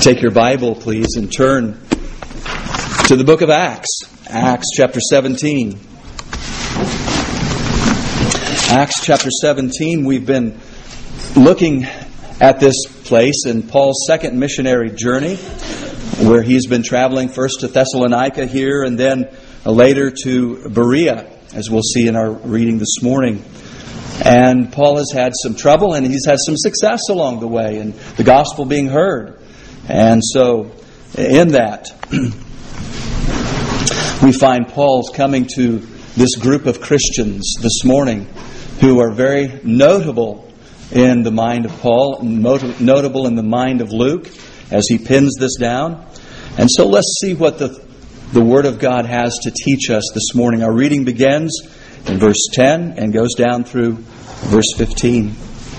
Take your Bible, please, and turn to the book of Acts. Acts chapter 17. Acts chapter 17, we've been looking at this place in Paul's second missionary journey, where he's been traveling first to Thessalonica here and then later to Berea, as we'll see in our reading this morning. And Paul has had some trouble and he's had some success along the way and the gospel being heard. And so in that, we find Paul's coming to this group of Christians this morning who are very notable in the mind of Paul, notable in the mind of Luke as he pins this down. And so let's see what the Word of God has to teach us this morning. Our reading begins in verse 10 and goes down through verse 15.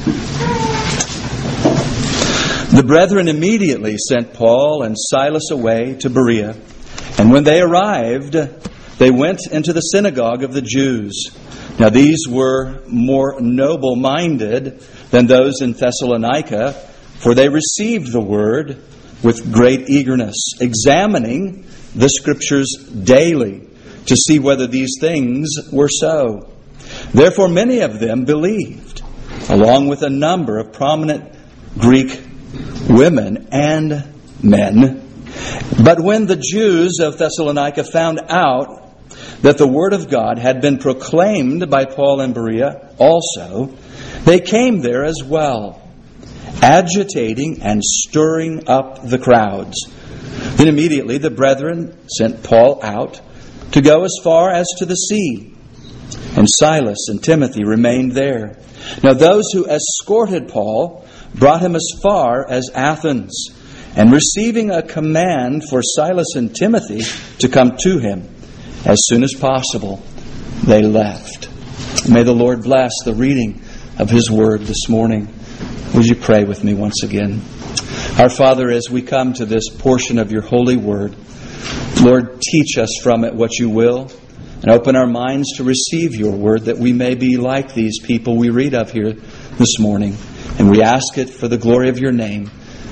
The brethren immediately sent Paul and Silas away to Berea. And when they arrived, they went into the synagogue of the Jews. Now these were more noble-minded than those in Thessalonica, for they received the word with great eagerness, examining the Scriptures daily to see whether these things were so. Therefore many of them believed, along with a number of prominent Greek women and men. But when the Jews of Thessalonica found out that the word of God had been proclaimed by Paul in Berea also, they came there as well, agitating and stirring up the crowds. Then immediately the brethren sent Paul out to go as far as to the sea, and Silas and Timothy remained there. Now those who escorted Paul brought him as far as Athens, and receiving a command for Silas and Timothy to come to him as soon as possible, they left. May the Lord bless the reading of His Word this morning. Would you pray with me once again? Our Father, as we come to this portion of Your holy Word, Lord, teach us from it what You will, and open our minds to receive Your Word, that we may be like these people we read of here this morning. And we ask it for the glory of Your name.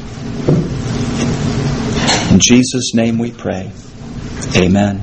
In Jesus' name we pray. Amen.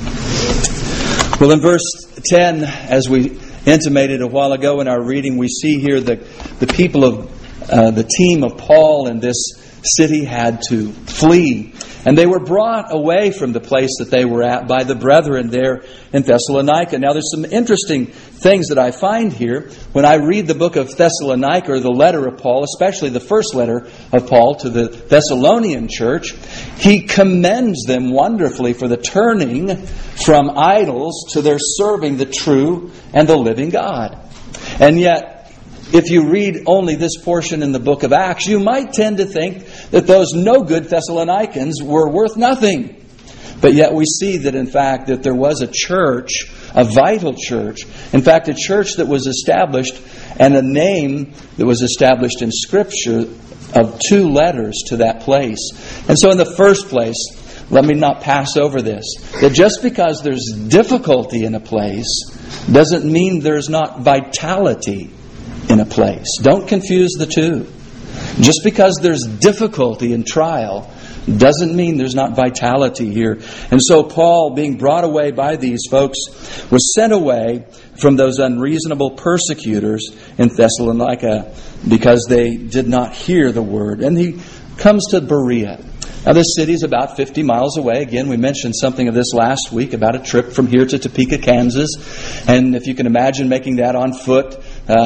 Well, in verse 10, as we intimated a while ago in our reading, we see here that the people of the team of Paul in this city had to flee. And they were brought away from the place that they were at by the brethren there in Thessalonica. Now there's some interesting things that I find here when I read the book of Thessalonica, or the letter of Paul, especially the first letter of Paul to the Thessalonian church. He commends them wonderfully for the turning from idols to their serving the true and the living God. And yet, if you read only this portion in the book of Acts, you might tend to think that those no good Thessalonians were worth nothing. But yet we see that in fact that there was a church, a vital church. In fact, a church that was established, and a name that was established in Scripture of 2 letters to that place. And so in the first place, let me not pass over this, that just because there's difficulty in a place doesn't mean there's not vitality in a place. Don't confuse the two. Just because there's difficulty and trial doesn't mean there's not vitality here. And so Paul, being brought away by these folks, was sent away from those unreasonable persecutors in Thessalonica because they did not hear the word. And he comes to Berea. Now this city is about 50 miles away. Again, we mentioned something of this last week about a trip from here to Topeka, Kansas. And if you can imagine making that on foot,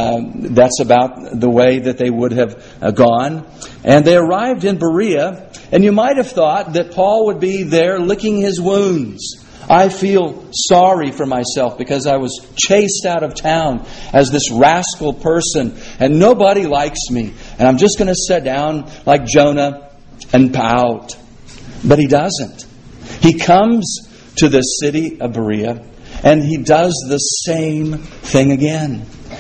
that's about the way that they would have gone. And they arrived in Berea, and you might have thought that Paul would be there licking his wounds. I feel sorry for myself because I was chased out of town as this rascal person, and nobody likes me. And I'm just going to sit down like Jonah and pout. But he doesn't. He comes to the city of Berea, and he does the same thing again.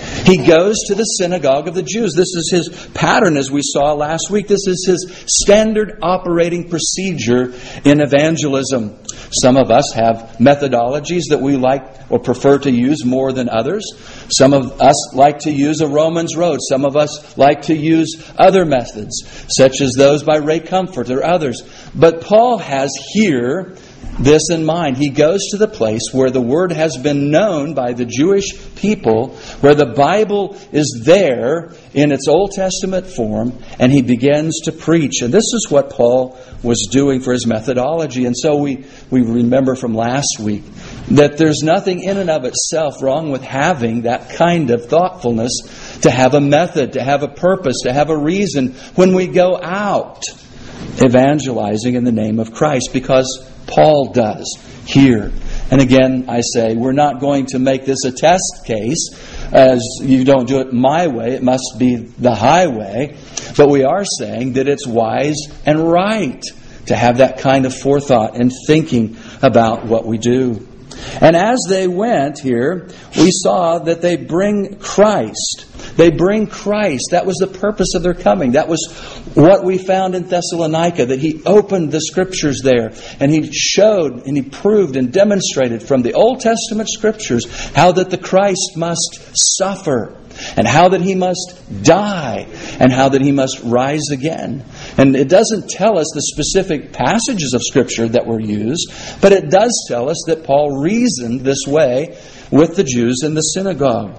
He goes to the synagogue of the Jews. This is his pattern, as we saw last week. This is his standard operating procedure in evangelism. Some of us have methodologies that we like or prefer to use more than others. Some of us like to use a Romans road. Some of us like to use other methods, such as those by Ray Comfort or others. But Paul has here this in mind. He goes to the place where the Word has been known by the Jewish people, where the Bible is there in its Old Testament form, and he begins to preach. And this is what Paul was doing for his methodology. And so we remember from last week that there's nothing in and of itself wrong with having that kind of thoughtfulness, to have a method, to have a purpose, to have a reason when we go out evangelizing in the name of Christ, because Paul does here. And again, I say, we're not going to make this a test case, as you don't do it my way, it must be the highway. But we are saying that it's wise and right to have that kind of forethought and thinking about what we do. And as they went here, we saw that they bring Christ. They bring Christ. That was the purpose of their coming. That was what we found in Thessalonica, that he opened the Scriptures there, and he showed and he proved and demonstrated from the Old Testament Scriptures how that the Christ must suffer, and how that he must die, and how that he must rise again. And it doesn't tell us the specific passages of Scripture that were used, but it does tell us that Paul reasoned this way with the Jews in the synagogue.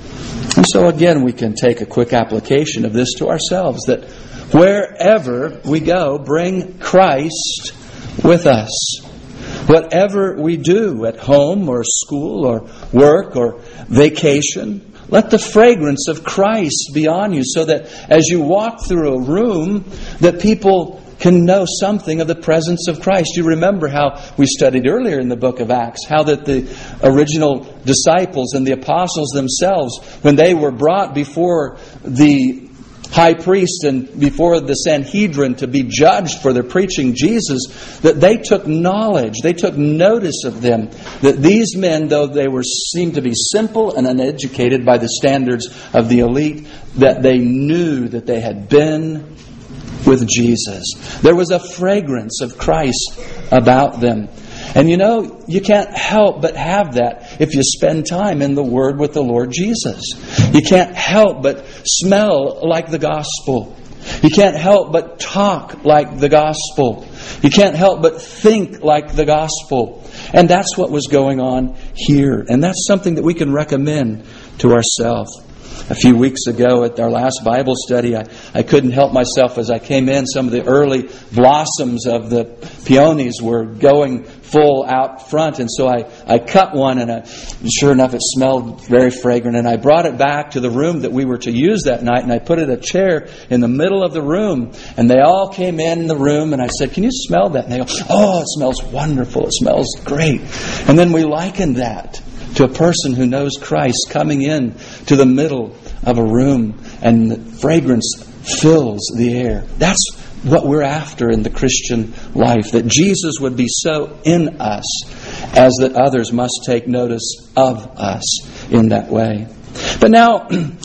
And so again, we can take a quick application of this to ourselves, that wherever we go, bring Christ with us. Whatever we do at home or school or work or vacation, let the fragrance of Christ be on you, so that as you walk through a room, that people can know something of the presence of Christ. You remember how we studied earlier in the book of Acts, how that the original disciples and the apostles themselves, when they were brought before the high priest and before the Sanhedrin to be judged for their preaching Jesus, that they took knowledge, they took notice of them, that these men, though they seemed to be simple and uneducated by the standards of the elite, that they knew that they had been with Jesus. There was a fragrance of Christ about them. And you know, you can't help but have that if you spend time in the Word with the Lord Jesus. You can't help but smell like the gospel. You can't help but talk like the gospel. You can't help but think like the gospel. And that's what was going on here. And that's something that we can recommend to ourselves. A few weeks ago at our last Bible study, I couldn't help myself as I came in. Some of the early blossoms of the peonies were going full out front. And so I cut one, and sure enough, it smelled very fragrant. And I brought it back to the room that we were to use that night, and I put it a chair in the middle of the room. And they all came in the room, and I said, "Can you smell that?" And they go, "Oh, it smells wonderful. It smells great." And then we likened that to a person who knows Christ coming in to the middle of a room, and the fragrance fills the air. That's what we're after in the Christian life, that Jesus would be so in us as that others must take notice of us in that way. But now,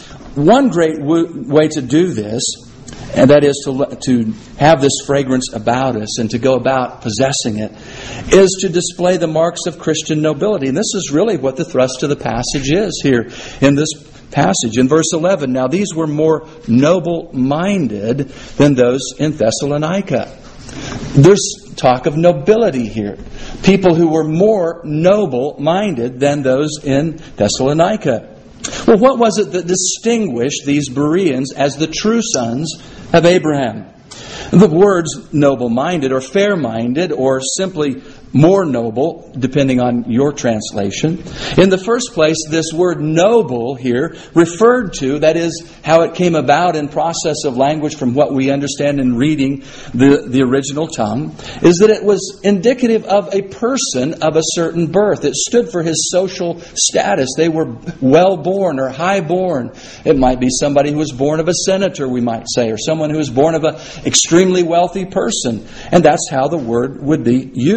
one great way to do this, and that is to have this fragrance about us and to go about possessing it, is to display the marks of Christian nobility. And this is really what the thrust of the passage is here in this passage. In verse 11, now these were more noble-minded than those in Thessalonica. There's talk of nobility here. People who were more noble-minded than those in Thessalonica. Well, what was it that distinguished these Bereans as the true sons of Abraham? The words noble-minded or fair-minded or simply more noble, depending on your translation. In the first place, this word noble here referred to, that is how it came about in process of language from what we understand in reading the original tongue, is that it was indicative of a person of a certain birth. It stood for his social status. They were well-born or high-born. It might be somebody who was born of a senator, we might say, or someone who was born of an extremely wealthy person. And that's how the word would be used. In fact,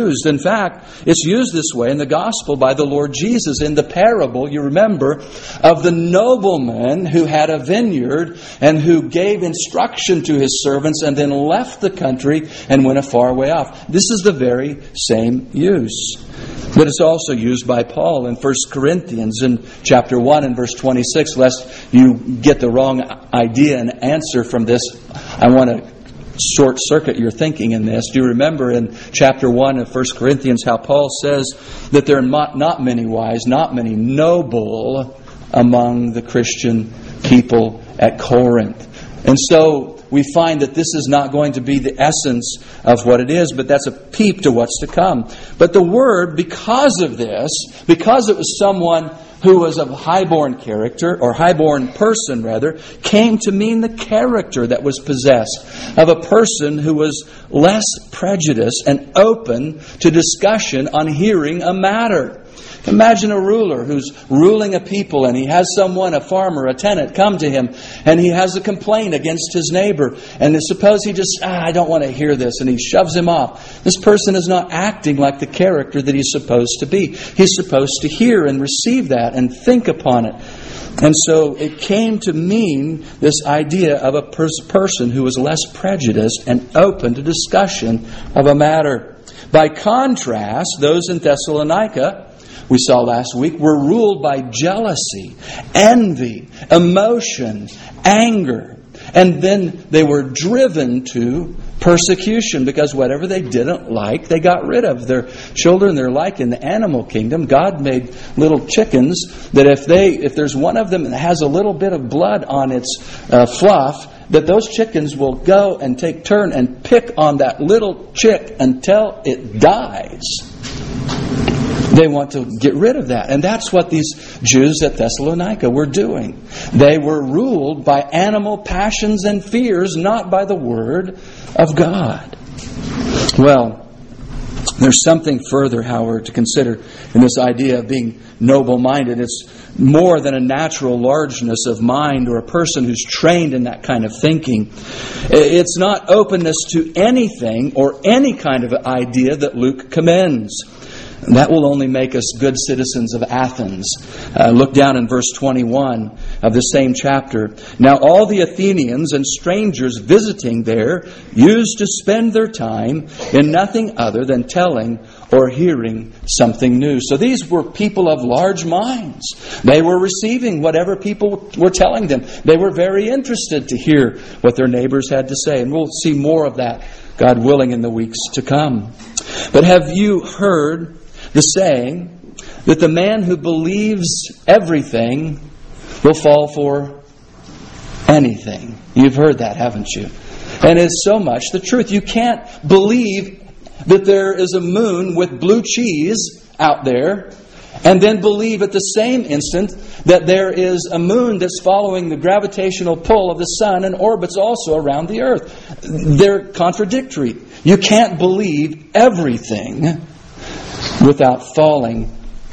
fact, it's used this way in the gospel by the Lord Jesus in the parable, you remember, of the nobleman who had a vineyard and who gave instruction to his servants and then left the country and went a far way off. This is the very same use. But it's also used by Paul in 1 Corinthians in chapter 1 and verse 26. Lest you get the wrong idea and answer from this, I want to short circuit your thinking in this. Do you remember in chapter 1 of 1 Corinthians how Paul says that there are not many wise, not many noble among the Christian people at Corinth. And so we find that this is not going to be the essence of what it is, but that's a peep to what's to come. But the word, because of this, because it was someone who was of highborn character, or highborn person rather, came to mean the character that was possessed of a person who was less prejudiced and open to discussion on hearing a matter. Imagine a ruler who's ruling a people and he has someone, a farmer, a tenant, come to him and he has a complaint against his neighbor. And suppose he just, I don't want to hear this, and he shoves him off. This person is not acting like the character that he's supposed to be. He's supposed to hear and receive that and think upon it. And so it came to mean this idea of a person who was less prejudiced and open to discussion of a matter. By contrast, those in Thessalonica, we saw last week, were ruled by jealousy, envy, emotion, anger. And then they were driven to persecution because whatever they didn't like, they got rid of. Their children, they're like in the animal kingdom. God made little chickens that if there's one of them that has a little bit of blood on its fluff, that those chickens will go and take turn and pick on that little chick until it dies. They want to get rid of that. And that's what these Jews at Thessalonica were doing. They were ruled by animal passions and fears, not by the Word of God. Well, there's something further, however, to consider in this idea of being noble-minded. It's more than a natural largeness of mind or a person who's trained in that kind of thinking. It's not openness to anything or any kind of idea that Luke commends. That will only make us good citizens of Athens. Look down in verse 21 of the same chapter. Now all the Athenians and strangers visiting there used to spend their time in nothing other than telling or hearing something new. So these were people of large minds. They were receiving whatever people were telling them. They were very interested to hear what their neighbors had to say. And we'll see more of that, God willing, in the weeks to come. But have you heard the saying that the man who believes everything will fall for anything? You've heard that, haven't you? And it's so much the truth. You can't believe that there is a moon with blue cheese out there and then believe at the same instant that there is a moon that's following the gravitational pull of the sun and orbits also around the earth. They're contradictory. You can't believe everything without falling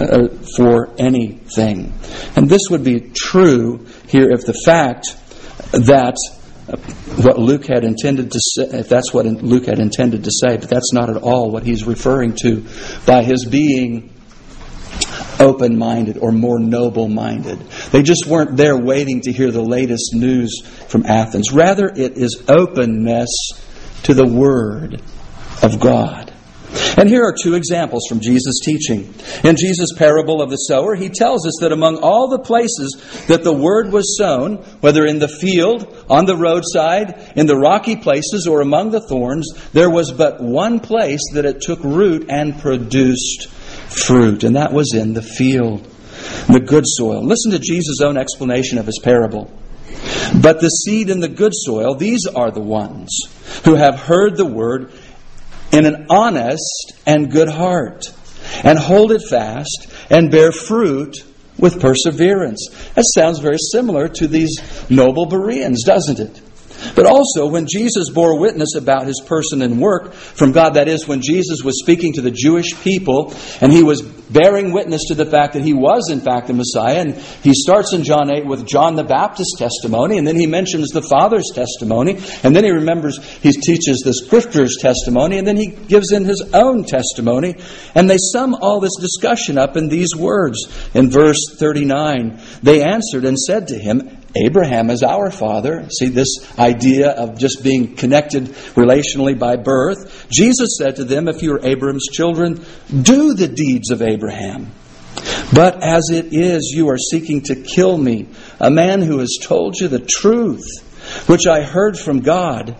for anything. And this would be true here if the fact that what Luke had intended to say, if that's what Luke had intended to say, but that's not at all what he's referring to by his being open-minded or more noble-minded. They just weren't there waiting to hear the latest news from Athens. Rather, it is openness to the Word of God. And here are two examples from Jesus' teaching. In Jesus' parable of the sower, he tells us that among all the places that the word was sown, whether in the field, on the roadside, in the rocky places, or among the thorns, there was but one place that it took root and produced fruit. And that was in the field, the good soil. Listen to Jesus' own explanation of his parable. But the seed in the good soil, these are the ones who have heard the word in an honest and good heart, and hold it fast, and bear fruit with perseverance. That sounds very similar to these noble Bereans, doesn't it? But also, when Jesus bore witness about his person and work from God, that is, when Jesus was speaking to the Jewish people, and he was bearing witness to the fact that he was in fact the Messiah. And he starts in John 8 with John the Baptist's testimony, and then he mentions the Father's testimony, and then he teaches the Scripture's testimony, and then he gives in his own testimony. And they sum all this discussion up in these words. In verse 39, they answered and said to him, Abraham is our father. See, this idea of just being connected relationally by birth. Jesus said to them, if you are Abraham's children, do the deeds of Abraham. But as it is, you are seeking to kill me, a man who has told you the truth, which I heard from God.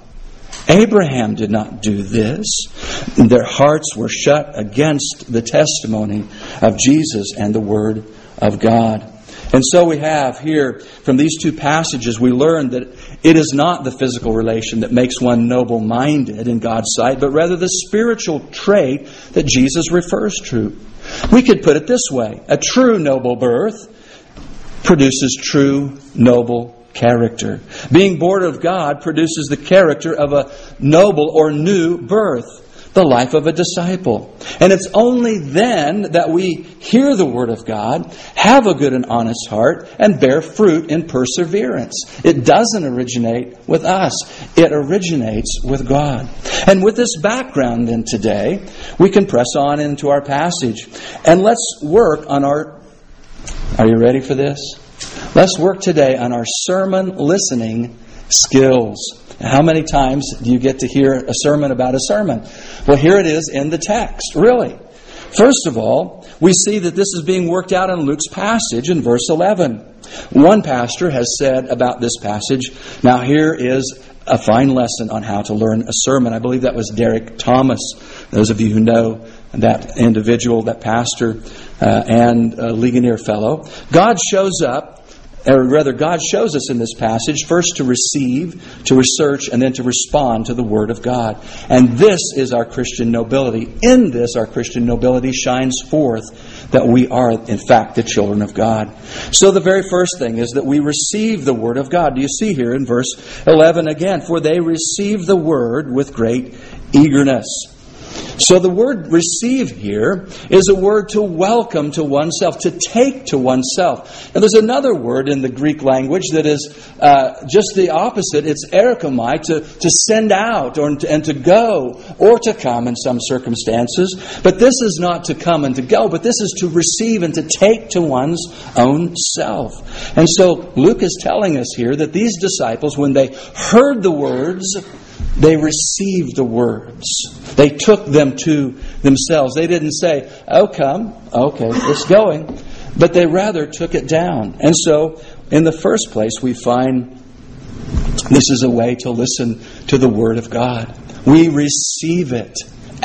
Abraham did not do this. Their hearts were shut against the testimony of Jesus and the Word of God. And so we have here, from these two passages, we learn that it is not the physical relation that makes one noble-minded in God's sight, but rather the spiritual trait that Jesus refers to. We could put it this way. A true noble birth produces true noble character. Being born of God produces the character of a noble or new birth, the life of a disciple. And it's only then that we hear the Word of God, have a good and honest heart, and bear fruit in perseverance. It doesn't originate with us. It originates with God. And with this background then today, we can press on into our passage. And let's work on our... Are you ready for this? Let's work today on our sermon listening skills. How many times do you get to hear a sermon about a sermon? Well, here it is in the text, really. First of all, we see that this is being worked out in Luke's passage in verse 11. One pastor has said about this passage, now here is a fine lesson on how to learn a sermon. I believe that was Derek Thomas. Those of you who know that individual, that pastor and Ligonier fellow. God shows us in this passage first to receive, to research, and then to respond to the Word of God. And this is our Christian nobility. In this, our Christian nobility shines forth that we are, in fact, the children of God. So the very first thing is that we receive the Word of God. Do you see here in verse 11 again? For they receive the Word with great eagerness. So the word receive here is a word to welcome to oneself, to take to oneself. And there's another word in the Greek language that is just the opposite. It's erikomai, to send out and to go or to come in some circumstances. But this is not to come and to go, but this is to receive and to take to one's own self. And so Luke is telling us here that these disciples, when they heard the words, they received the words. They took them to themselves. They didn't say, oh, come. Okay, it's going. But they rather took it down. And so, in the first place, we find this is a way to listen to the Word of God. We receive it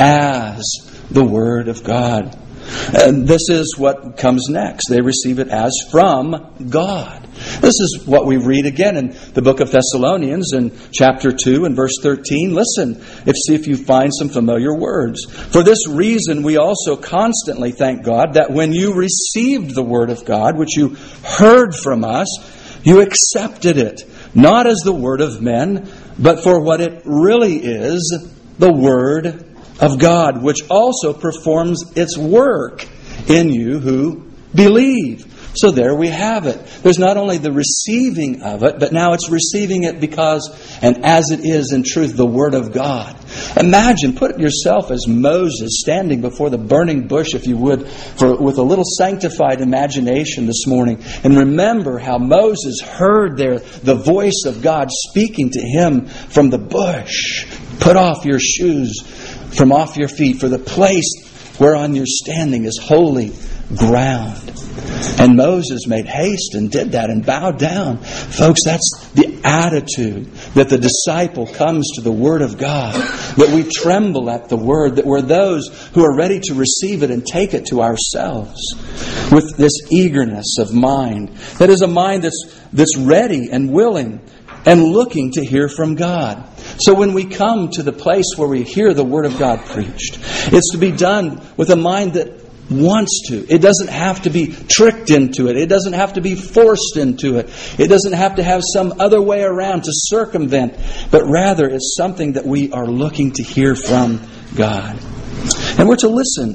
as the Word of God. And this is what comes next. They receive it as from God. This is what we read again in the book of Thessalonians in chapter 2 and verse 13. Listen, see if you find some familiar words. For this reason we also constantly thank God that when you received the Word of God, which you heard from us, you accepted it, not as the word of men, but for what it really is, the Word of God, which also performs its work in you who believe. So there we have it. There's not only the receiving of it, but now it's receiving it because, and as it is in truth, the Word of God. Imagine, put yourself as Moses standing before the burning bush, if you would, with a little sanctified imagination this morning. And remember how Moses heard there the voice of God speaking to him from the bush. Put off your shoes from off your feet, for the place whereon you're standing is holy ground. And Moses made haste and did that and bowed down. Folks, that's the attitude that the disciple comes to the Word of God. That we tremble at the Word. That we're those who are ready to receive it and take it to ourselves. With this eagerness of mind. That is a mind that's ready and willing and looking to hear from God. So when we come to the place where we hear the Word of God preached, it's to be done with a mind that wants to. It doesn't have to be tricked into it. It doesn't have to be forced into it. It doesn't have to have some other way around to circumvent. But rather, it's something that we are looking to hear from God. And we're to listen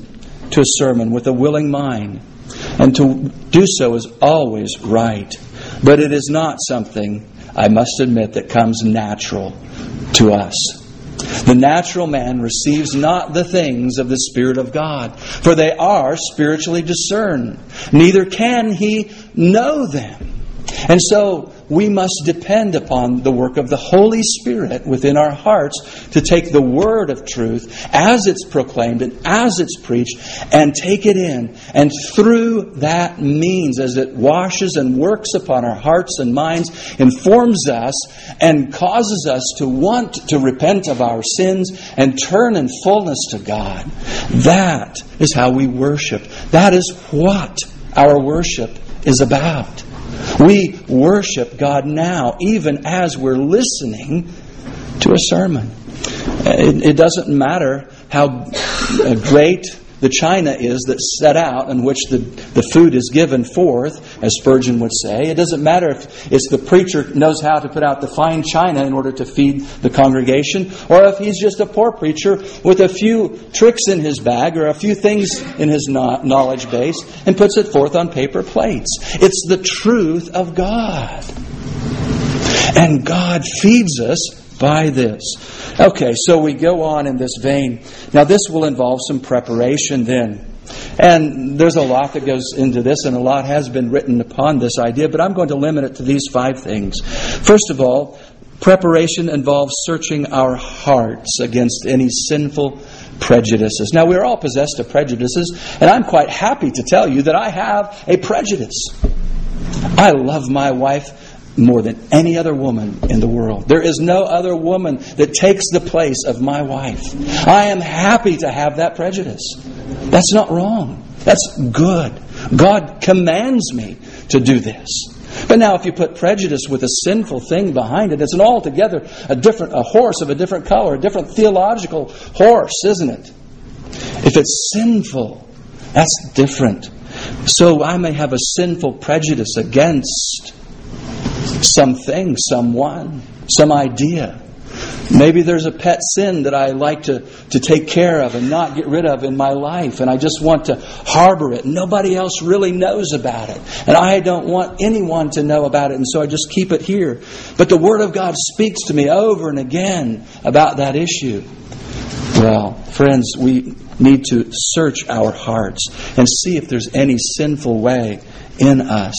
to a sermon with a willing mind. And to do so is always right. But it is not something, I must admit, that comes natural to us. The natural man receives not the things of the Spirit of God, for they are spiritually discerned. Neither can he know them. And so we must depend upon the work of the Holy Spirit within our hearts to take the word of truth as it's proclaimed and as it's preached and take it in. And through that means, as it washes and works upon our hearts and minds, informs us and causes us to want to repent of our sins and turn in fullness to God. That is how we worship. That is what our worship is about. We worship God now, even as we're listening to a sermon. It doesn't matter how great the china is that's set out in which the food is given forth, as Spurgeon would say. It doesn't matter if it's the preacher knows how to put out the fine china in order to feed the congregation, or if he's just a poor preacher with a few tricks in his bag or a few things in his knowledge base and puts it forth on paper plates. It's the truth of God. And God feeds us by this. Okay, so we go on in this vein. Now this will involve some preparation then. And there's a lot that goes into this, and a lot has been written upon this idea, but I'm going to limit it to these 5 things. First of all, preparation involves searching our hearts against any sinful prejudices. Now, we're all possessed of prejudices, and I'm quite happy to tell you that I have a prejudice. I love my wife more than any other woman in the world. There is no other woman that takes the place of my wife. I am happy to have that prejudice. That's not wrong. That's good. God commands me to do this. But now if you put prejudice with a sinful thing behind it, it's an altogether a horse of a different color, a different theological horse, isn't it? If it's sinful, that's different. So I may have a sinful prejudice against something, someone, some idea. Maybe there's a pet sin that I like to take care of and not get rid of in my life, and I just want to harbor it. Nobody else really knows about it, and I don't want anyone to know about it, and so I just keep it here. But the Word of God speaks to me over and again about that issue. Well, friends, we need to search our hearts and see if there's any sinful way in us.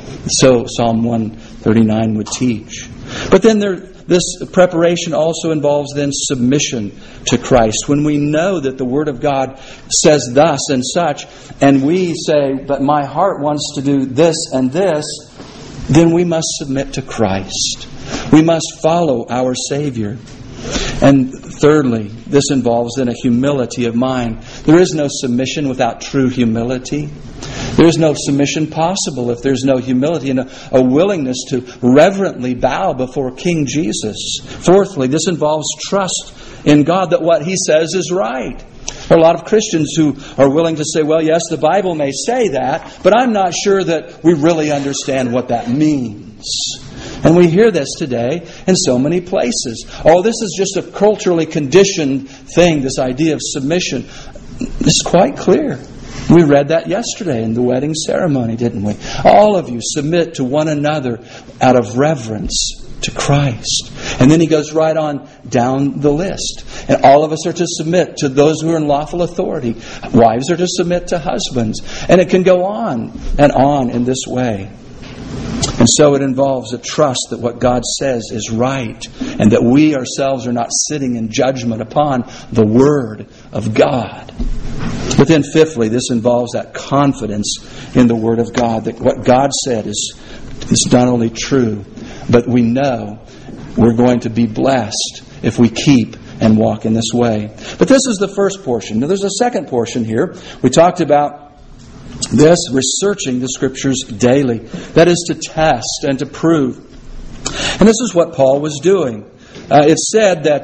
So Psalm 139 would teach. But then this preparation also involves then submission to Christ. When we know that the Word of God says thus and such, and we say, but my heart wants to do this and this, then we must submit to Christ. We must follow our Savior. And thirdly, this involves then a humility of mind. There is no submission without true humility. There is no submission possible if there's no humility and a willingness to reverently bow before King Jesus. Fourthly, this involves trust in God that what He says is right. There are a lot of Christians who are willing to say, well, yes, the Bible may say that, but I'm not sure that we really understand what that means. And we hear this today in so many places. Oh, this is just a culturally conditioned thing, this idea of submission. It's quite clear. We read that yesterday in the wedding ceremony, didn't we? All of you submit to one another out of reverence to Christ. And then he goes right on down the list. And all of us are to submit to those who are in lawful authority. Wives are to submit to husbands. And it can go on and on in this way. And so it involves a trust that what God says is right and that we ourselves are not sitting in judgment upon the Word of God. But then fifthly, this involves that confidence in the Word of God, that what God said is not only true, but we know we're going to be blessed if we keep and walk in this way. But this is the first portion. Now there's a second portion here. We talked about this, researching the Scriptures daily. That is to test and to prove. And this is what Paul was doing. It's said that,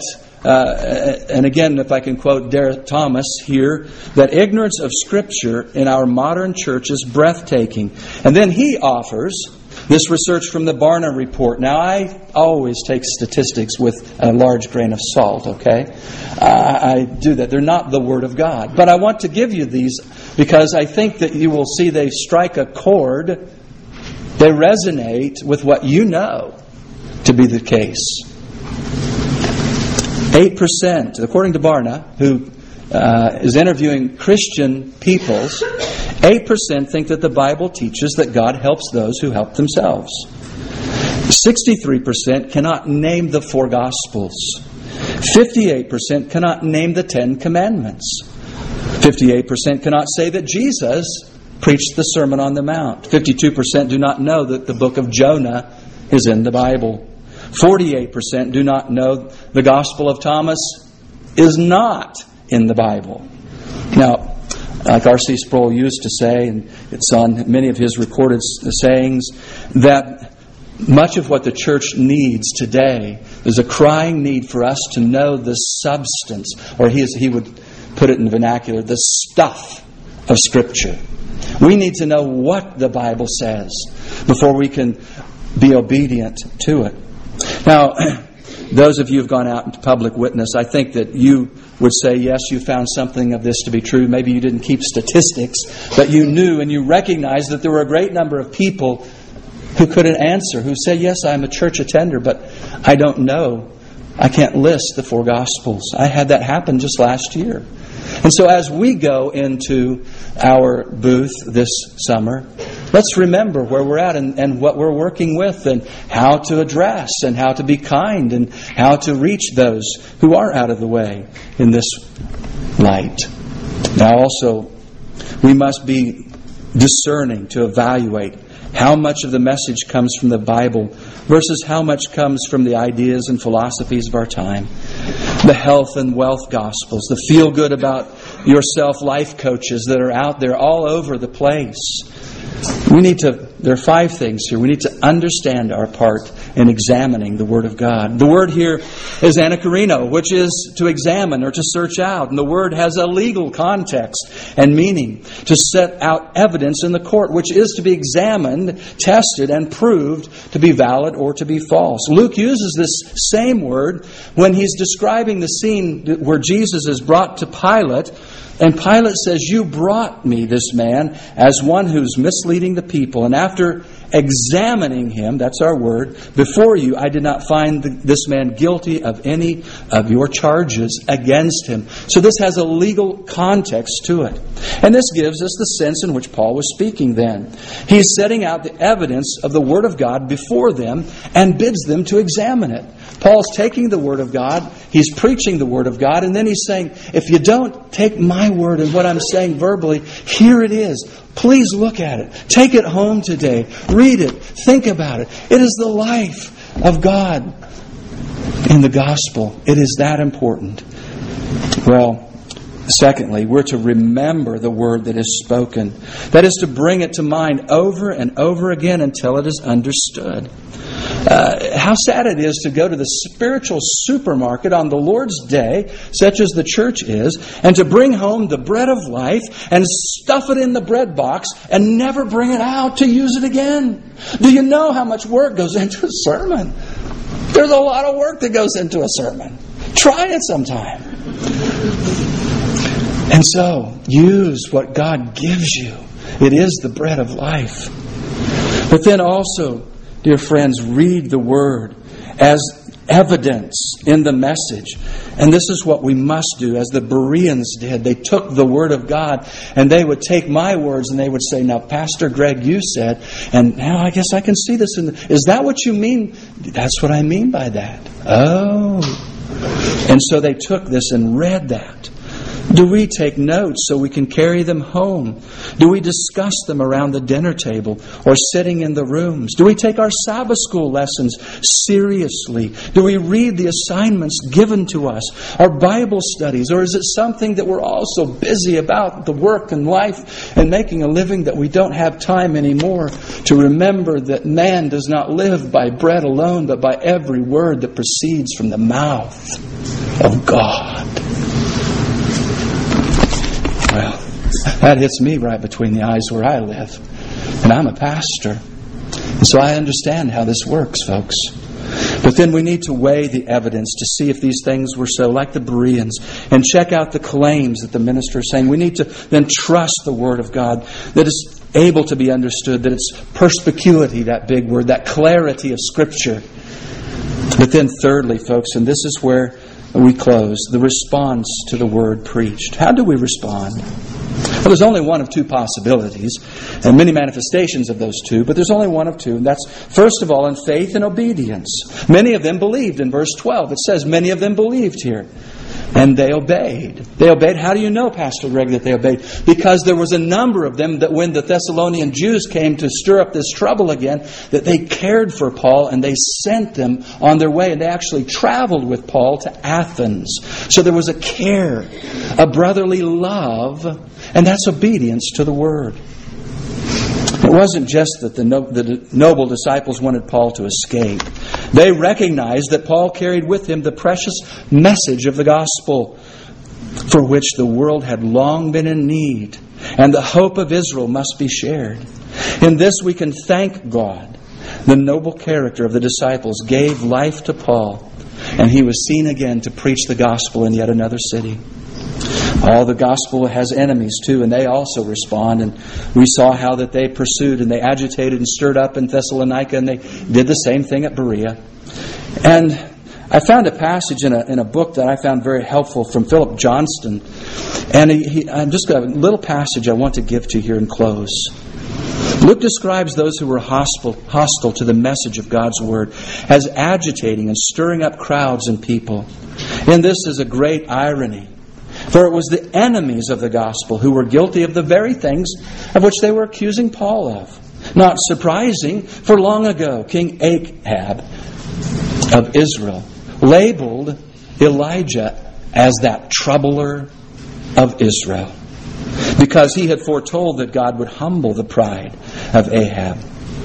and again, if I can quote Derek Thomas here, that ignorance of Scripture in our modern church is breathtaking. And then he offers This research from the Barna Report. Now, I always take statistics with a large grain of salt, okay? I do that. They're not the Word of God. But I want to give you these because I think that you will see they strike a chord. They resonate with what you know to be the case. 8%, according to Barna, who is interviewing Christian peoples, 8% think that the Bible teaches that God helps those who help themselves. 63% cannot name the 4 Gospels. 58% cannot name the 10 Commandments. 58% cannot say that Jesus preached the Sermon on the Mount. 52% do not know that the book of Jonah is in the Bible. 48% do not know the Gospel of Thomas is not in the Bible. Now, like R.C. Sproul used to say, and it's on many of his recorded sayings, that much of what the church needs today is a crying need for us to know the substance, or he would put it in the vernacular, the stuff of Scripture. We need to know what the Bible says before we can be obedient to it. Now, those of you who have gone out into public witness, I think that you would say, yes, you found something of this to be true. Maybe you didn't keep statistics, but you knew and you recognized that there were a great number of people who couldn't answer, who say, yes, I'm a church attender, but I don't know. I can't list the 4 Gospels. I had that happen just last year. And so as we go into our booth this summer, let's remember where we're at and what we're working with and how to address and how to be kind and how to reach those who are out of the way in this light. Now also, we must be discerning to evaluate how much of the message comes from the Bible versus how much comes from the ideas and philosophies of our time. The health and wealth gospels, the feel good about yourself life coaches that are out there all over the place. There are 5 things here. We need to understand our part in examining the Word of God. The word here is anakarino, which is to examine or to search out. And the word has a legal context and meaning, to set out evidence in the court, which is to be examined, tested, and proved to be valid or to be false. Luke uses this same word when he's describing the scene where Jesus is brought to Pilate. And Pilate says, you brought me this man as one who's misleading the people. And after examining him, that's our word, before you, I did not find this man guilty of any of your charges against him. So this has a legal context to it. And this gives us the sense in which Paul was speaking then. He's setting out the evidence of the Word of God before them and bids them to examine it. Paul's taking the Word of God, he's preaching the Word of God, and then he's saying, if you don't take my word and what I'm saying verbally, here it is. Please look at it. Take it home today. Read it. Think about it. It is the life of God in the gospel. It is that important. Well, secondly, we're to remember the word that is spoken. That is to bring it to mind over and over again until it is understood. How sad it is to go to the spiritual supermarket on the Lord's Day, such as the church is, and to bring home the bread of life and stuff it in the bread box and never bring it out to use it again. Do you know how much work goes into a sermon? There's a lot of work that goes into a sermon. Try it sometime. And so, use what God gives you. It is the bread of life. But then also, dear friends, read the Word as evidence in the message. And this is what we must do, as the Bereans did. They took the Word of God, and they would take my words, and they would say, now, Pastor Greg, you said, and now I guess I can see this. Is that what you mean? That's what I mean by that. Oh. And so they took this and read that. Do we take notes so we can carry them home? Do we discuss them around the dinner table or sitting in the rooms? Do we take our Sabbath school lessons seriously? Do we read the assignments given to us? Our Bible studies? Or is it something that we're all so busy about, the work and life and making a living, that we don't have time anymore to remember that man does not live by bread alone, but by every word that proceeds from the mouth of God? Well, that hits me right between the eyes where I live. And I'm a pastor. And so I understand how this works, folks. But then we need to weigh the evidence to see if these things were so, like the Bereans, and check out the claims that the minister is saying. We need to then trust the Word of God, that is able to be understood, that it's perspicuity, that big word, that clarity of Scripture. But then thirdly, folks, and this is where we close, the response to the Word preached. How do we respond? Well, there's only one of two possibilities, and many manifestations of those two, but there's only one of two, and that's, first of all, in faith and obedience. Many of them believed. In verse 12, it says, many of them believed here. And they obeyed. They obeyed. How do you know, Pastor Greg, that they obeyed? Because there was a number of them that when the Thessalonian Jews came to stir up this trouble again, that they cared for Paul and they sent them on their way. And they actually traveled with Paul to Athens. So there was a care, a brotherly love, and that's obedience to the Word. It wasn't just that the noble disciples wanted Paul to escape. They recognized that Paul carried with him the precious message of the gospel, for which the world had long been in need, and the hope of Israel must be shared. In this we can thank God. The noble character of the disciples gave life to Paul, and he was seen again to preach the gospel in yet another city. All the gospel has enemies too, and they also respond. And we saw how that they pursued and they agitated and stirred up in Thessalonica, and they did the same thing at Berea. And I found a passage in a book that I found very helpful from Philip Johnston. And I'm just got a little passage I want to give to you here and close. Luke describes those who were hostile to the message of God's Word as agitating and stirring up crowds and people. And this is a great irony. For it was the enemies of the gospel who were guilty of the very things of which they were accusing Paul of. Not surprising, for long ago King Ahab of Israel labeled Elijah as that troubler of Israel, because he had foretold that God would humble the pride of Ahab.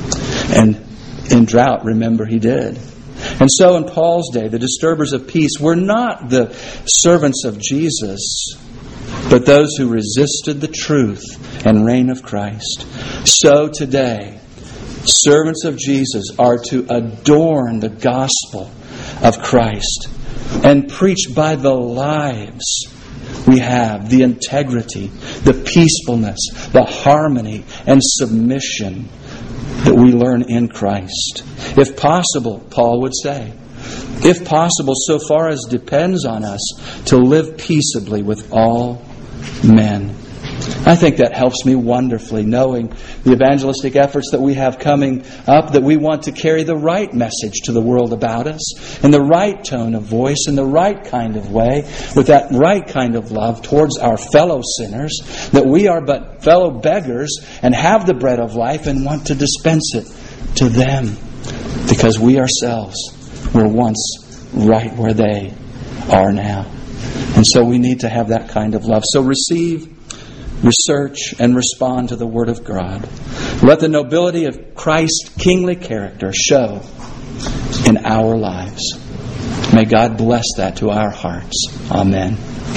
And in drought, remember, he did. And so in Paul's day, the disturbers of peace were not the servants of Jesus, but those who resisted the truth and reign of Christ. So today, servants of Jesus are to adorn the gospel of Christ and preach by the lives we have, the integrity, the peacefulness, the harmony and submission that we learn in Christ. If possible, Paul would say, if possible, so far as depends on us, to live peaceably with all men. I think that helps me wonderfully, knowing the evangelistic efforts that we have coming up, that we want to carry the right message to the world about us, in the right tone of voice, in the right kind of way, with that right kind of love towards our fellow sinners, that we are but fellow beggars and have the bread of life and want to dispense it to them, because we ourselves were once right where they are now. And so we need to have that kind of love. So receive, research, and respond to the Word of God. Let the nobility of Christ's kingly character show in our lives. May God bless that to our hearts. Amen.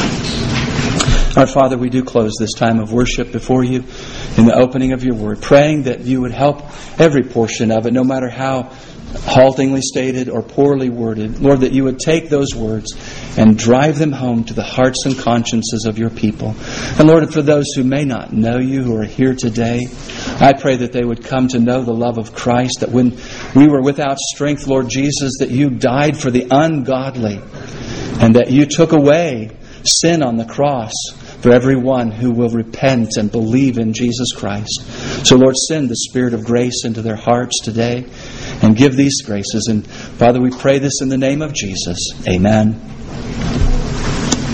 Our Father, we do close this time of worship before you in the opening of your Word, praying that you would help every portion of it, no matter how haltingly stated or poorly worded. Lord, that you would take those words and drive them home to the hearts and consciences of your people. And Lord, for those who may not know you, who are here today, I pray that they would come to know the love of Christ, that when we were without strength, Lord Jesus, that you died for the ungodly, and that you took away sin on the cross for everyone who will repent and believe in Jesus Christ. So Lord, send the Spirit of grace into their hearts today and give these graces. And Father, we pray this in the name of Jesus. Amen.